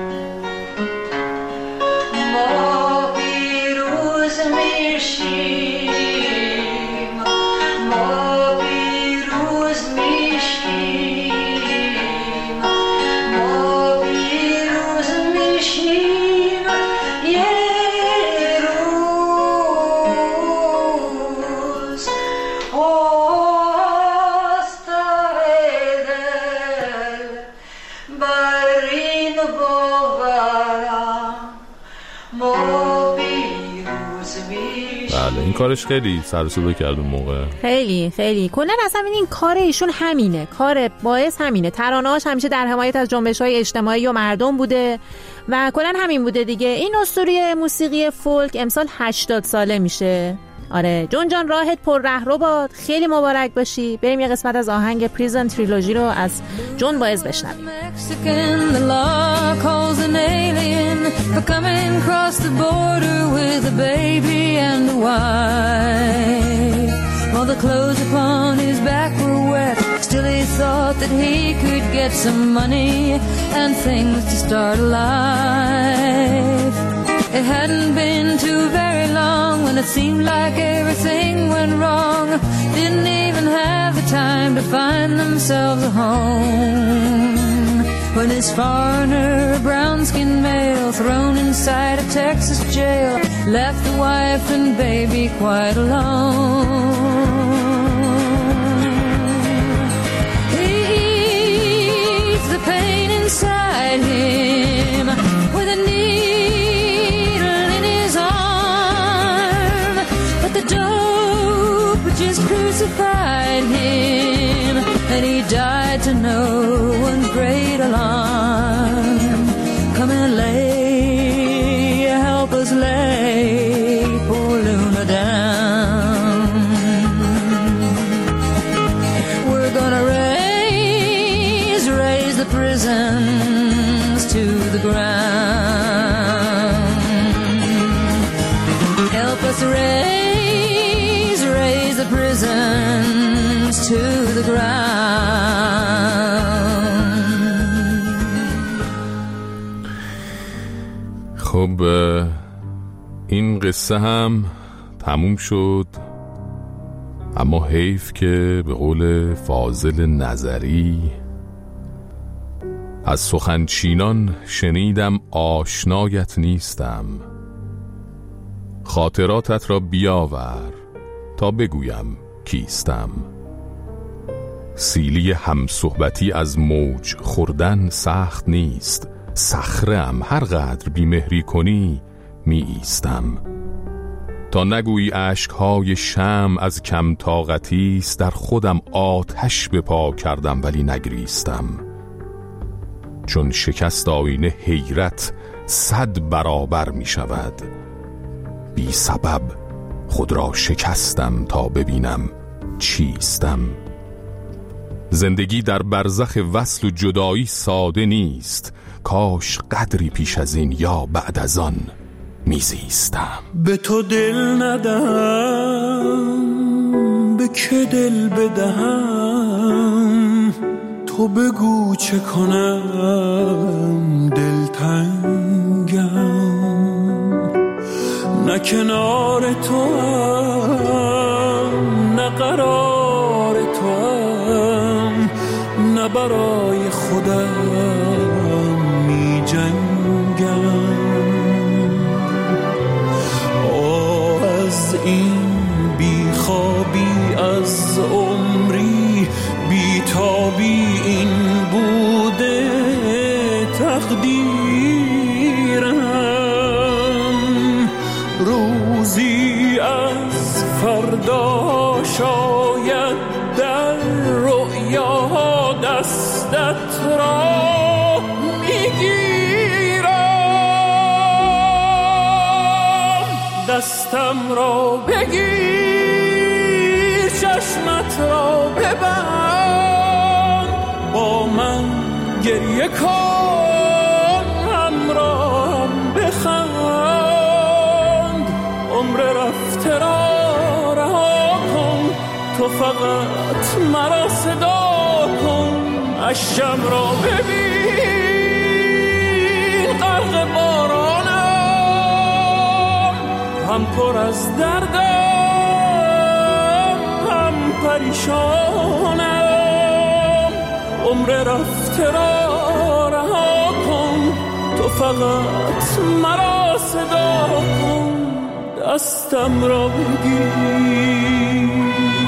Speaker 5: این کارش خیلی سر و صدا کرد اون موقع.
Speaker 9: خیلی خیلی کلا اصلا این کار ایشون همینه، کار باعث همینه. ترانه‌هاش همیشه در حمایت از جنبش‌های اجتماعی و مردم بوده و کلا همین بوده دیگه. این اسطوره موسیقی فولک امسال هشتاد ساله میشه. آره جون جان راحت پر رهرو باد، خیلی مبارک باشی. بریم یه قسمت از آهنگ پریزن تریلوژی رو از جون بایز بشنویم.
Speaker 20: All the clothes upon his back were wet. Still he thought that he could get some money and things to start a life. It hadn't been too very long when it seemed like everything went wrong. Didn't even have the time to find themselves a home. When his foreigner, a brown-skinned male, thrown inside a Texas jail, left the wife and baby quite alone. He eats the pain inside him with a needle in his arm, but the dope just crucified him, and he died to no one's great alarm. Come and lay, help us lay poor Luna down. We're gonna raise, raise the prisons to the ground. Help us raise, raise the prisons to the ground.
Speaker 5: خب این قصه هم تموم شد، اما حیف که به قول فاضل نظری از سخنچینان شنیدم آشنایت نیستم. خاطراتت را بیاور تا بگویم کیستم. سیلی همصحبتی از موج خوردن سخت نیست. صخره‌ام، هر قدر بیمهری کنی می ایستم. تا نگویی اشکهای شمع از کم طاقتی است، در خودم آتش به پا کردم ولی نگریستم. چون شکست آینه حیرت صد برابر می شود. بی سبب خود را شکستم تا ببینم چیستم. زندگی در برزخ وصل و جدایی ساده نیست. کاش قدری پیش از این یا بعد از آن میزیستم.
Speaker 11: به تو دل ندهم، به که دل بدهم؟ تو بگو چه کنم، دلتنگم. نه کنار تو هم، نه قرار تو هم، نه برای خودم می جنگم. آه از این بی خوابی، از عمری بی تابی، این بوده تقدیرم. روزی از فردا شاید در رؤیا دستت را میگیرم. دستم را بگیر، چشمت را ببند، با من گریه کن، همراهم بخند. عمر رفته را رها کن، تو فقط مرا صدا کن. اشکم را ببین، غرق بارانم، هم پر از دردم، هم پریشانم. عمر رفته را رها کن، تو فقط مرا صدا کن. دستم را بگیر.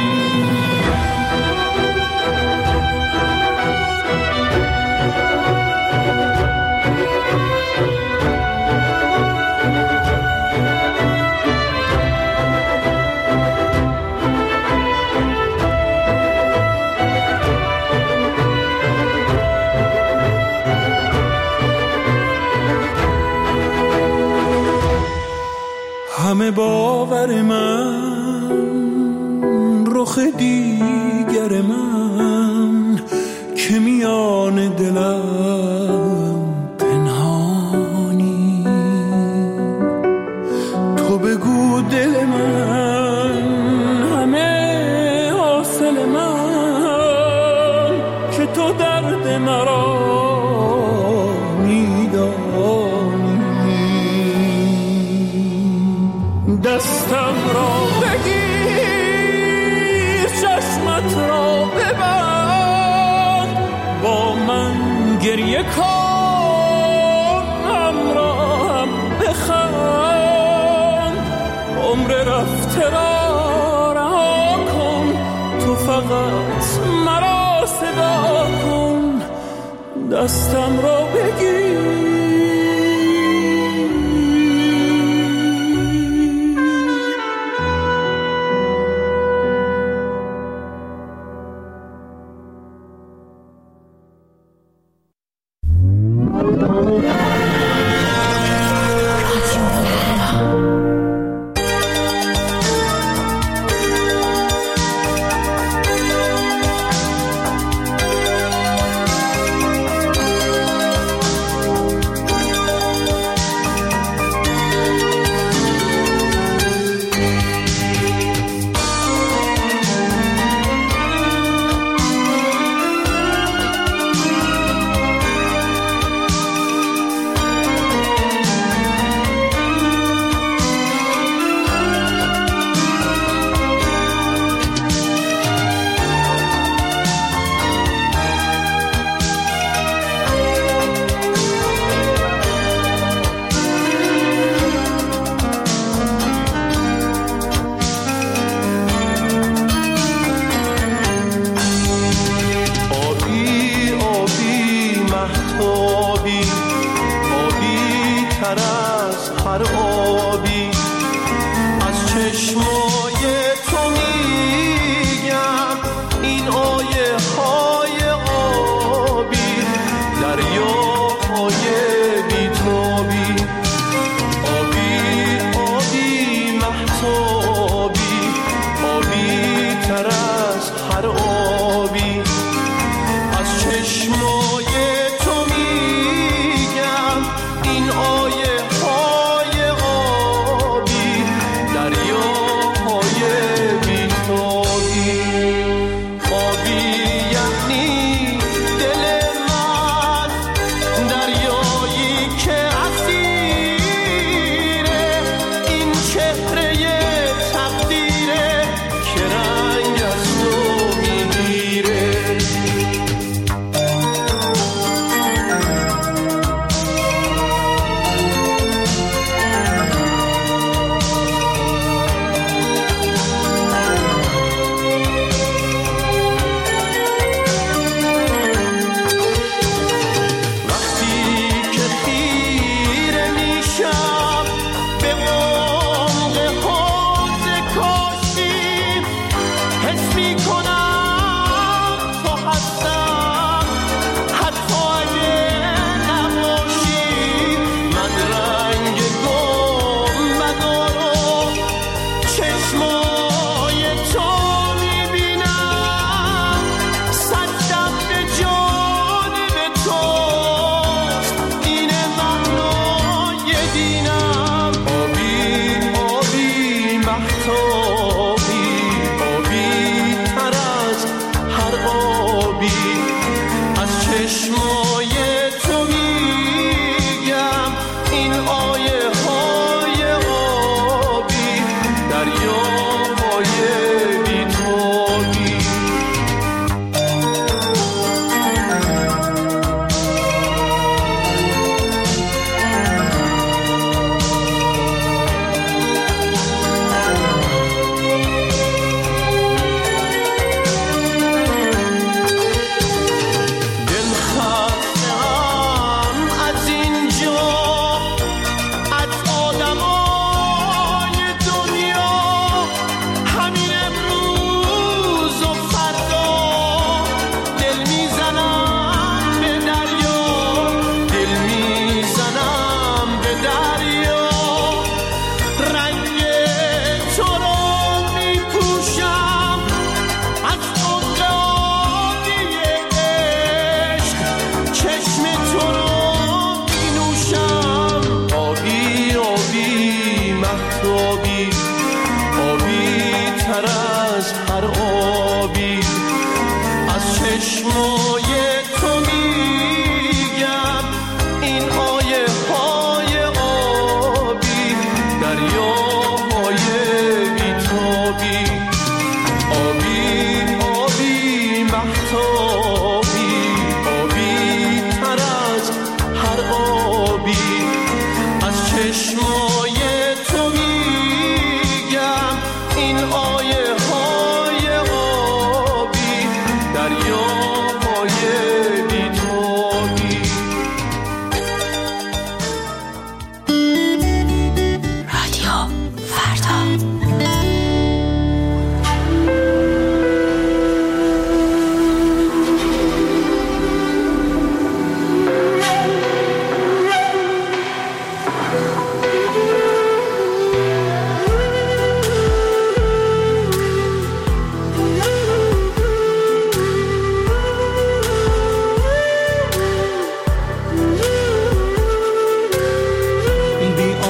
Speaker 11: همه باور من، رخ دیگر من، که میان دلم پنهانی. تو بگو دل من همه مرا میدانی. دستم را بگیر، چشمت را ببند، با من گریه کن، همراهم بخند. عمر رفته را رها کن، تو فقط مرا صدا کن. دستم را بگیر. این آیه های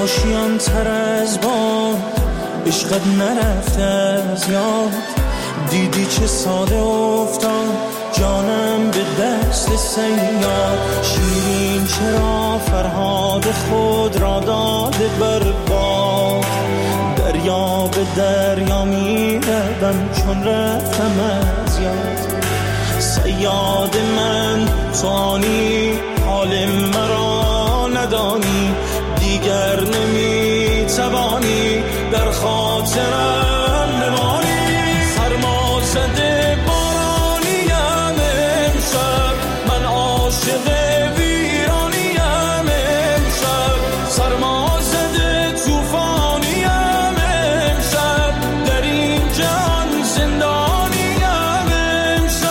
Speaker 11: آشیان تر از باد عشقت نرفته از یاد دیدی چه ساده افتاد جانم به دست سیاد شیرین چرا فرهاد خود را داده بر باد دریا به دریا میردم چون رفتم از یاد صیاد من توانی حال مرا ندانی دیگر نمیتوانی در خاطرم نمانی سرما زده بارانیم امشب من عاشق ویرانیم امشب سرما زده توفانیم امشب در این جهان زندانیم امشب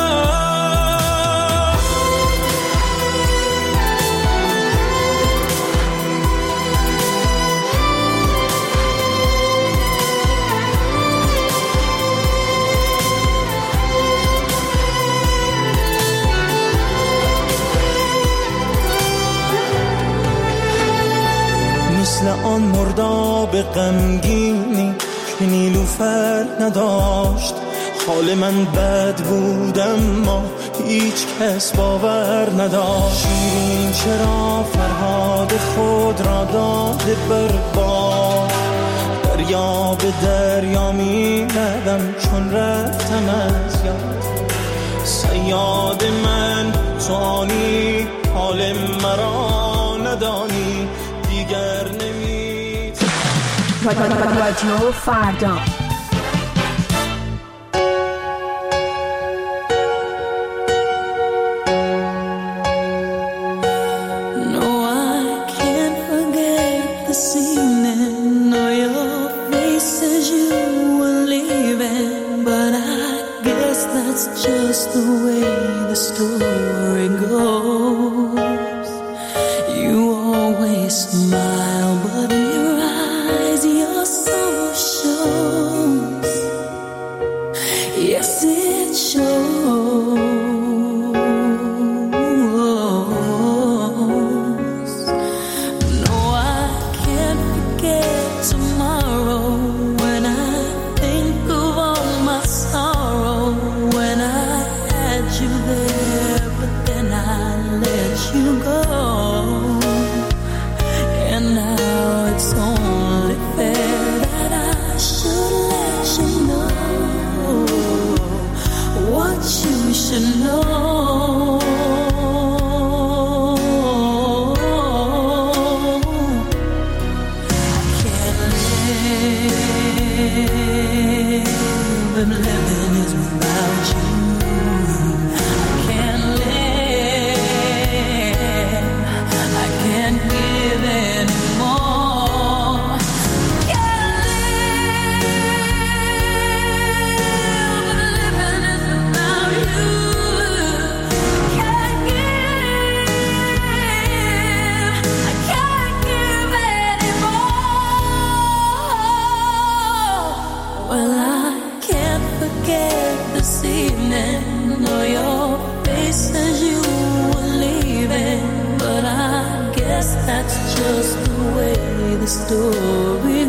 Speaker 11: مثل آن مرداب غمگینی که نیلوفر نداشت حال من بد بود اما هیچ کس باور نداشت شیرین چرا فرهاد خود را داده بر باد دریا به دریا میردم چون رفتم از یاد صیاد من توانی حال مرا ندانی دیگر نمی
Speaker 9: رادیو فردا
Speaker 20: Just the way the story goes. You always smile, but in your eyes your soul shows. Yes, it shows. No, I can't forget tomorrow when I think of all my sorrow. When I had you there, but then I let you go. And now it's only fair that I should let you know what you should know. I can't live, and living is without you. That's just the way the story